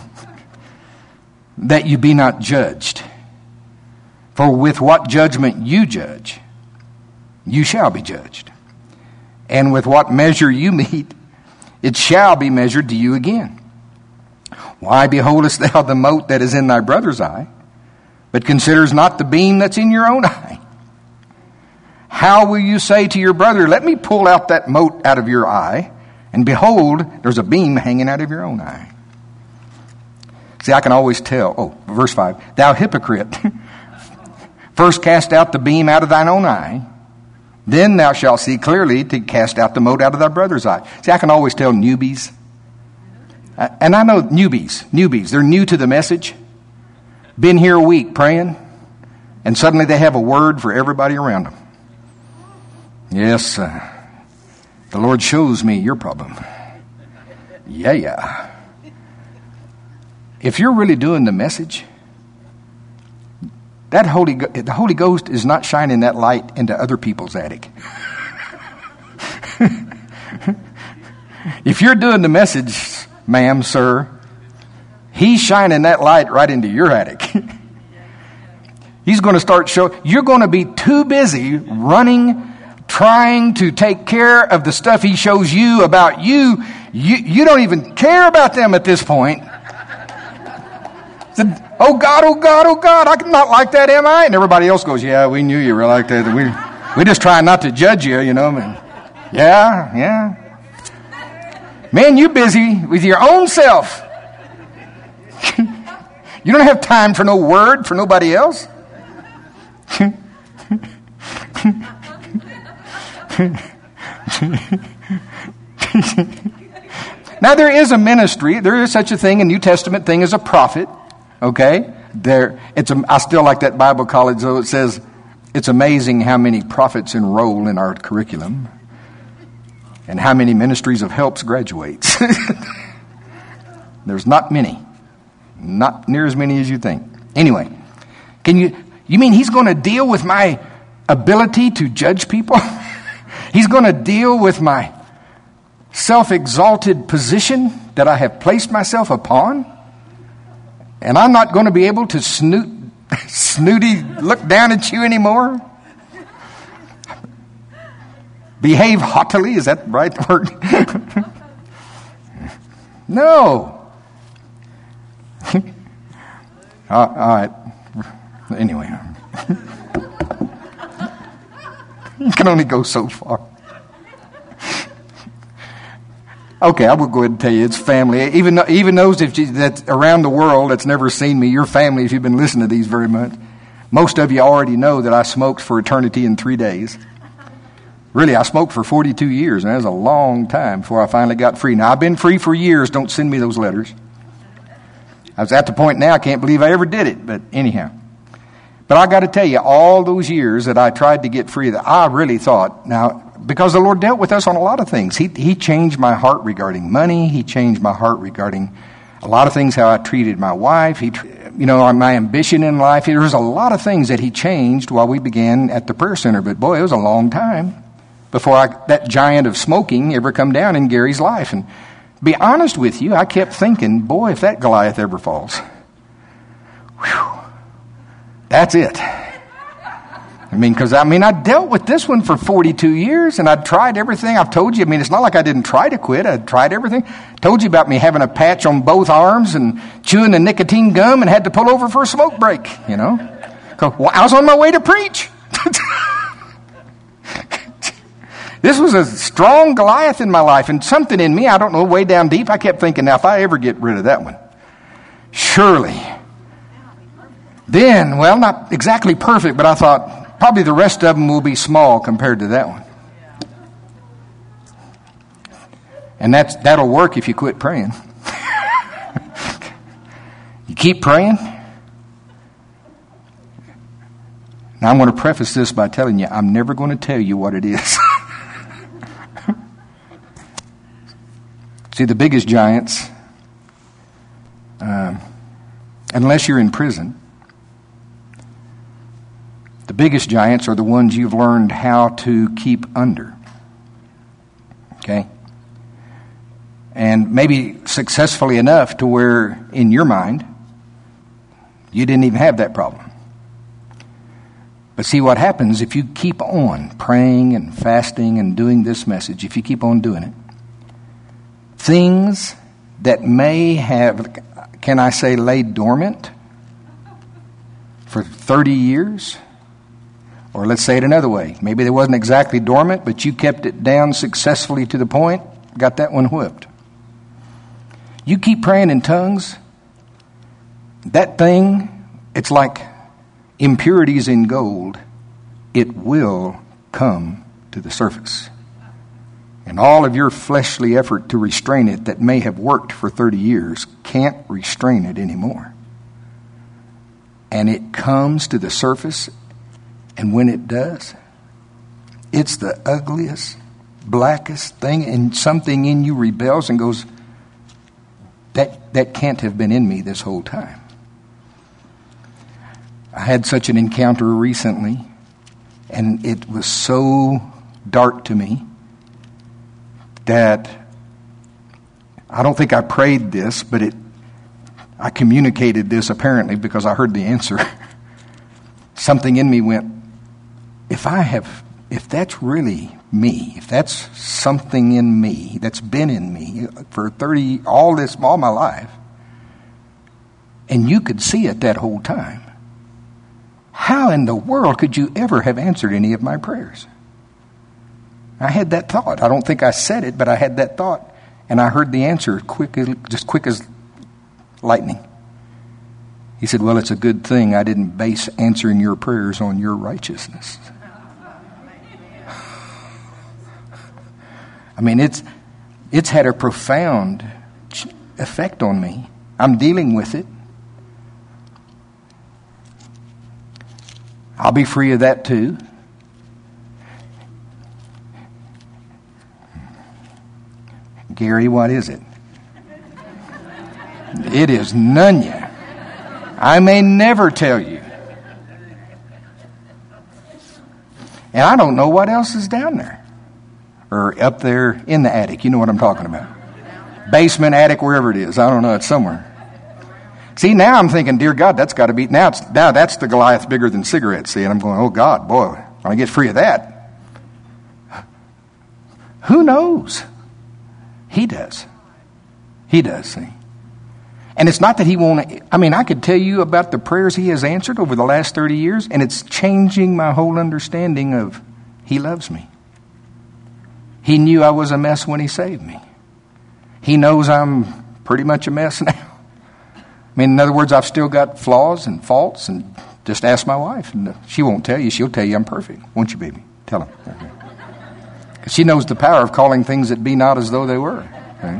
[SPEAKER 1] that you be not judged. For with what judgment you judge, you shall be judged. And with what measure you meet, it shall be measured to you again. Why beholdest thou the mote that is in thy brother's eye, but considers not the beam that's in your own eye? How will you say to your brother, let me pull out that mote out of your eye, and behold, there's a beam hanging out of your own eye? See, I can always tell. Verse 5. Thou hypocrite, first cast out the beam out of thine own eye, then thou shalt see clearly to cast out the mote out of thy brother's eye. See, I can always tell newbies. And I know newbies. They're new to the message. Been here a week praying, and suddenly they have a word for everybody around them. Yes, the Lord shows me your problem. Yeah. If you're really doing the message, the Holy Ghost is not shining that light into other people's attic. If you're doing the message, ma'am, sir, He's shining that light right into your attic. He's going to start you're going to be too busy running, trying to take care of the stuff He shows you about you. You don't even care about them at this point. Oh God, I'm not like that, am I? And everybody else goes, yeah, we knew you were like that. We just trying not to judge you, Yeah. Man, you busy with your own self. You don't have time for no word for nobody else. Now there is a ministry. There is such a thing, a New Testament thing as a prophet. Okay? I still like that Bible college, though. It says, it's amazing how many prophets enroll in our curriculum and how many ministries of helps graduates. There's not many. Not near as many as you think. Anyway, you mean He's going to deal with my ability to judge people? He's going to deal with my self-exalted position that I have placed myself upon? And I'm not going to be able to snooty look down at you anymore? Behave haughtily, is that the right word? No. All right. Anyway. You can only go so far. Okay, I will go ahead and tell you, it's family. Even those that's around the world that's never seen me, your family, if you've been listening to these very much, most of you already know that I smoked for eternity in 3 days. Really, I smoked for 42 years, and that was a long time before I finally got free. Now, I've been free for years. Don't send me those letters. I was at the point now, I can't believe I ever did it, but anyhow. But I got to tell you, all those years that I tried to get free, that I really thought, now, because the Lord dealt with us on a lot of things. He changed my heart regarding money. He changed my heart regarding a lot of things, how I treated my wife. My ambition in life. There was a lot of things that He changed while we began at the prayer center. But boy, it was a long time before that giant of smoking ever come down in Gary's life. And to be honest with you, I kept thinking, boy, if that Goliath ever falls, whew, that's it. I dealt with this one for 42 years, and I'd tried everything. I've told you, it's not like I didn't try to quit. I'd tried everything. Told you about me having a patch on both arms and chewing the nicotine gum and had to pull over for a smoke break, 'Cause I was on my way to preach. This was a strong Goliath in my life, and something in me, I don't know, way down deep, I kept thinking, now if I ever get rid of that one, surely. Then, well, not exactly perfect, but I thought, probably the rest of them will be small compared to that one. And that'll work if you quit praying. You keep praying. Now I'm going to preface this by telling you, I'm never going to tell you what it is. See, the biggest giants, unless you're in prison, the biggest giants are the ones you've learned how to keep under. Okay? And maybe successfully enough to where, in your mind, you didn't even have that problem. But see what happens if you keep on praying and fasting and doing this message, if you keep on doing it. Things that may have, can I say, laid dormant for 30 years? Or let's say it another way. Maybe they wasn't exactly dormant, but you kept it down successfully to the point, got that one whipped. You keep praying in tongues, that thing, it's like impurities in gold. It will come to the surface. And all of your fleshly effort to restrain it that may have worked for 30 years can't restrain it anymore. And it comes to the surface, and when it does, it's the ugliest, blackest thing, and something in you rebels and goes, that can't have been in me this whole time. I had such an encounter recently, and it was so dark to me that I don't think I prayed this, but I communicated this apparently because I heard the answer. Something in me went, if that's really me, if that's something in me that's been in me for all my life, and you could see it that whole time, how in the world could you ever have answered any of my prayers? I had that thought. I don't think I said it, but I had that thought, and I heard the answer quick as lightning. He said, well, it's a good thing I didn't base answering your prayers on your righteousness. I mean, it's had a profound effect on me. I'm dealing with it. I'll be free of that too. Gary, what is it? It is Nunya. I may never tell you. And I don't know what else is down there. Or up there in the attic. You know what I'm talking about. Basement, attic, wherever it is. I don't know. It's somewhere. See, now I'm thinking, dear God, that's got to be, now that's the Goliath bigger than cigarettes. See, and I'm going, oh God, boy, when I get free of that. Who knows? He does. He does, see. And it's not that he won't, I could tell you about the prayers he has answered over the last 30 years, and it's changing my whole understanding of he loves me. He knew I was a mess when he saved me. He knows I'm pretty much a mess now. In other words, I've still got flaws and faults, and just ask my wife. And she won't tell you. She'll tell you I'm perfect. Won't you, baby? Tell him. Okay. 'Cause she knows the power of calling things that be not as though they were. Okay?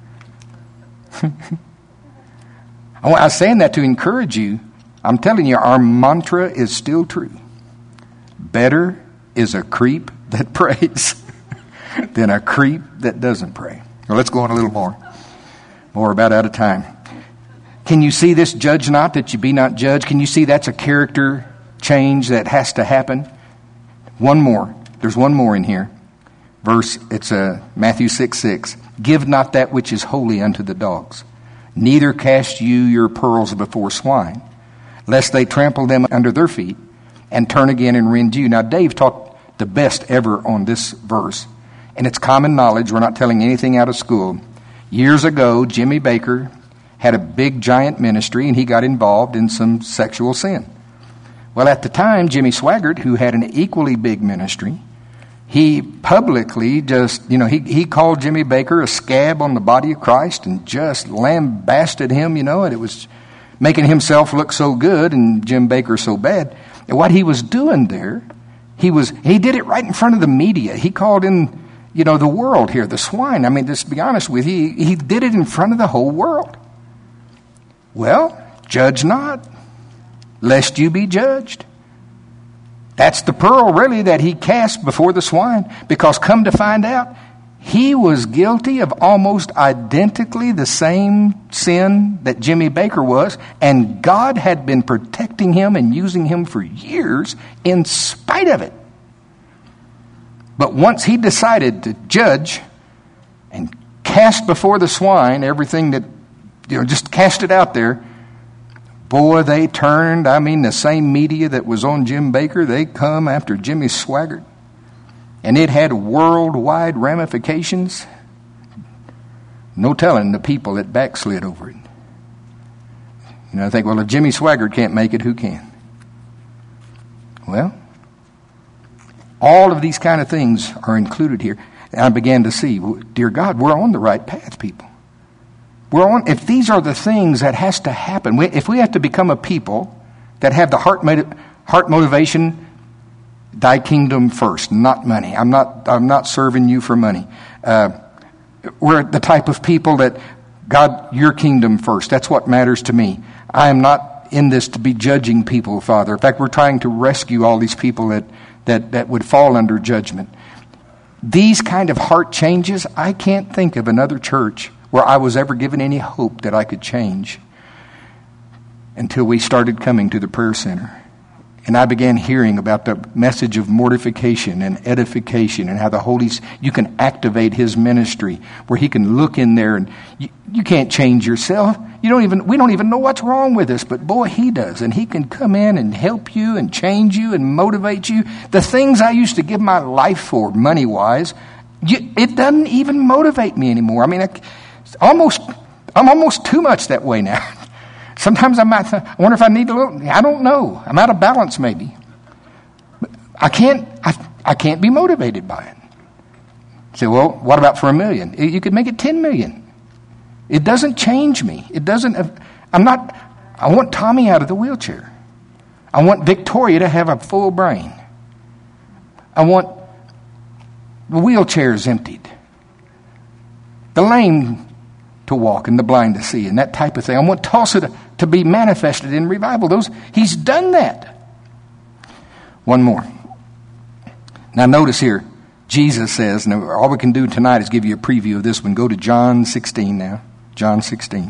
[SPEAKER 1] I was saying that to encourage you. I'm telling you, our mantra is still true. Better is a creep that prays than a creep that doesn't pray. Well, let's go on a little more. We're about out of time. Can you see this? Judge not that you be not judged. Can you see that's a character change that has to happen? One more. There's one more in here. It's Matthew 6:6. Give not that which is holy unto the dogs. Neither cast you your pearls before swine, lest they trample them under their feet and turn again and rend you. Now, Dave taught the best ever on this verse. And it's common knowledge. We're not telling anything out of school. Years ago, Jimmy Baker had a big, giant ministry, and he got involved in some sexual sin. Well, at the time, Jimmy Swaggart, who had an equally big ministry, he publicly he called Jimmy Baker a scab on the body of Christ and just lambasted him, and it was making himself look so good and Jim Baker so bad. And what he was doing there, he did it right in front of the media. He called in, the world here, the swine. Just to be honest with you, he did it in front of the whole world. Well, judge not, lest you be judged. That's the pearl, really, that he cast before the swine. Because come to find out, he was guilty of almost identically the same sin that Jimmy Baker was. And God had been protecting him and using him for years in spite of it. But once he decided to judge and cast before the swine everything that, just cast it out there, Boy, they turned. I mean, the same media that was on Jim Bakker, they come after Jimmy Swaggart. And it had worldwide ramifications. No telling the people that backslid over it. You know, I think, well, if Jimmy Swaggart can't make it, who can? Well, all of these kind of things are included here. And I began to see, well, dear God, we're on the right path, people. If these are the things that has to happen, if we have to become a people that have the heart motivation, thy kingdom first, not money. I'm not serving you for money. We're the type of people that, God, your kingdom first. That's what matters to me. I am not in this to be judging people, Father. In fact, we're trying to rescue all these people that would fall under judgment. These kind of heart changes, I can't think of another church where I was ever given any hope that I could change until we started coming to the prayer center. And I began hearing about the message of mortification and edification and how you can activate his ministry where he can look in there and you can't change yourself. We don't even know what's wrong with us, but boy, he does. And he can come in and help you and change you and motivate you. The things I used to give my life for, money-wise, it doesn't even motivate me anymore. I mean, I'm almost too much that way now. Sometimes I wonder if I need a little. I don't know. I'm out of balance, maybe. But I can't be motivated by it. Say, well, what about for $1 million? You could make it 10 million. It doesn't change me. It doesn't. I want Tommy out of the wheelchair. I want Victoria to have a full brain. I want the wheelchairs emptied. The lame to walk and the blind to see and that type of thing. I want Tulsa to be manifested in revival. He's done that. One more. Now notice here, Jesus says, and all we can do tonight is give you a preview of this one. Go to John 16 now. John 16.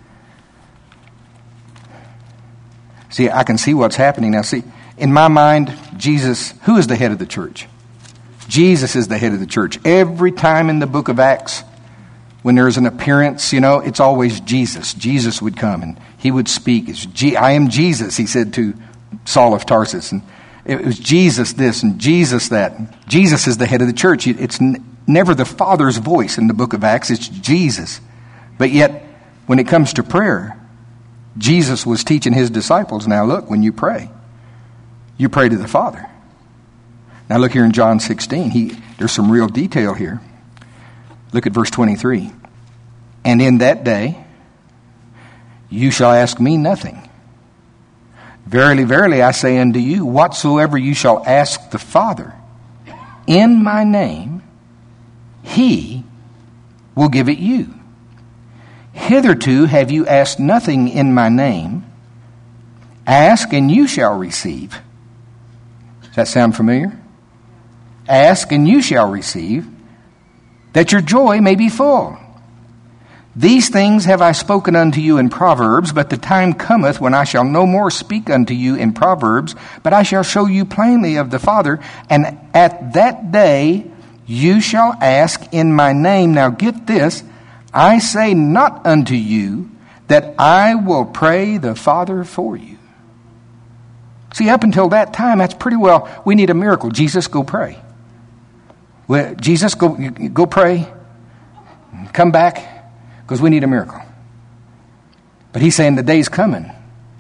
[SPEAKER 1] See, I can see what's happening now. See, in my mind, Jesus, who is the head of the church? Jesus is the head of the church. Every time in the book of Acts, when there's an appearance, it's always Jesus. Jesus would come and he would speak. I am Jesus, he said to Saul of Tarsus. And it was Jesus this and Jesus that. Jesus is the head of the church. It's never the Father's voice in the book of Acts. It's Jesus. But yet, when it comes to prayer, Jesus was teaching his disciples, now look, when you pray to the Father. Now look here in John 16. There's some real detail here. Look at verse 23. And in that day, you shall ask me nothing. Verily, verily, I say unto you, whatsoever you shall ask the Father in my name, he will give it you. Hitherto have you asked nothing in my name. Ask and you shall receive. Does that sound familiar? Ask and you shall receive, that your joy may be full. These things have I spoken unto you in Proverbs, but the time cometh when I shall no more speak unto you in Proverbs, but I shall show you plainly of the Father. And at that day you shall ask in my name. Now get this, I say not unto you that I will pray the Father for you. See, up until that time, that's pretty well, we need a miracle. Jesus, go pray. Well, Jesus, go pray. Come back, because we need a miracle. But he's saying the day's coming.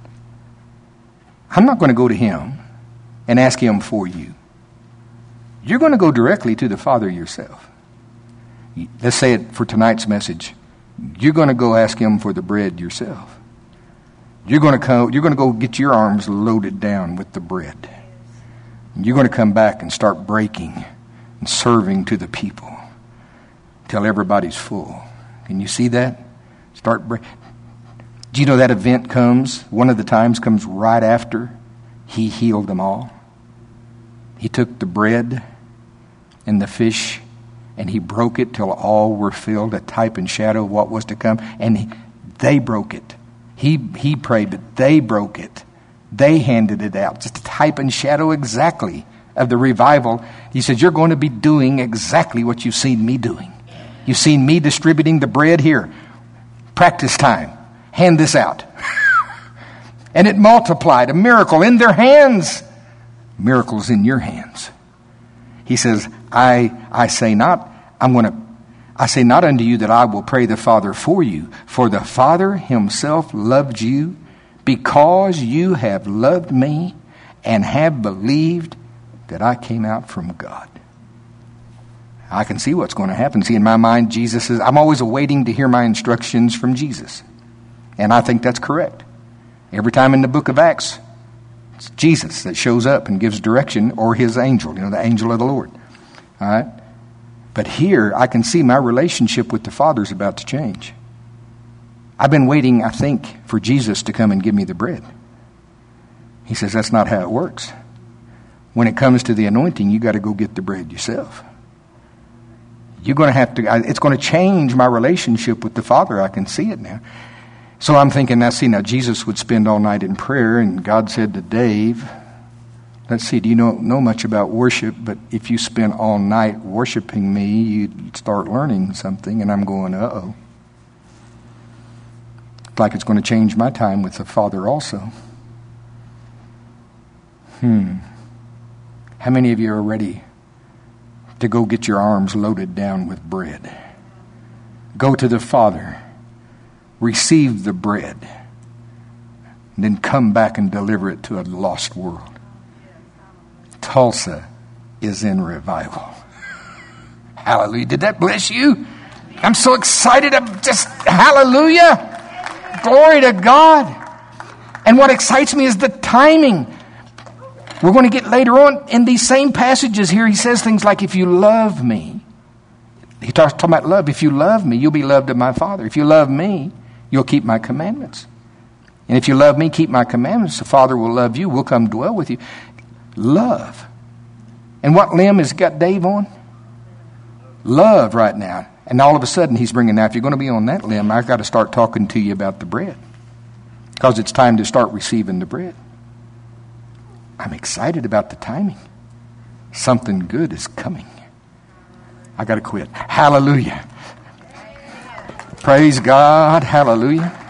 [SPEAKER 1] I'm not going to go to him and ask him for you. You're going to go directly to the Father yourself. Let's say it for tonight's message. You're going to go ask him for the bread yourself. You're going to go get your arms loaded down with the bread. You're going to come back and start breaking and serving to the people till everybody's full. Can you see that? Do you know that event comes, one of the times comes right after he healed them all? He took the bread and the fish and he broke it till all were filled, a type and shadow of what was to come. And they broke it. He prayed, but they broke it. They handed it out. Just a type and shadow exactly of the revival. He says, you're going to be doing exactly what you've seen me doing. You've seen me distributing the bread here. Practice time. Hand this out. And it multiplied, a miracle in their hands. Miracles in your hands. He says, I say not unto you that I will pray the Father for you, for the Father himself loved you because you have loved me and have believed that I came out from God. I can see what's going to happen. See, in my mind, Jesus says, I'm always awaiting to hear my instructions from Jesus. And I think that's correct. Every time in the book of Acts, it's Jesus that shows up and gives direction, or his angel, the angel of the Lord. All right? But here, I can see my relationship with the Father is about to change. I've been waiting, I think, for Jesus to come and give me the bread. He says that's not how it works. When it comes to the anointing, you got to go get the bread yourself. You're going to have to, it's going to change my relationship with the Father. I can see it now. So I'm thinking, now Jesus would spend all night in prayer, and God said to Dave, let's see, do you know much about worship? But if you spend all night worshiping me, you'd start learning something. And I'm going, uh-oh. It's like it's going to change my time with the Father also. How many of you are ready to go get your arms loaded down with bread? Go to the Father, receive the bread, and then come back and deliver it to a lost world. Tulsa is in revival. Hallelujah. Did that bless you? I'm so excited. I'm just, hallelujah. Glory to God. And what excites me is the timing. We're going to get later on in these same passages here. He says things like, if you love me. He talking about love. If you love me, you'll be loved of my Father. If you love me, you'll keep my commandments. And if you love me, keep my commandments. The Father will love you. We'll come dwell with you. Love. And what limb has got Dave on? Love right now. And all of a sudden he's bringing, now if you're going to be on that limb, I've got to start talking to you about the bread. Because it's time to start receiving the bread. I'm excited about the timing. Something good is coming. I got to quit. Hallelujah. Praise God. Hallelujah.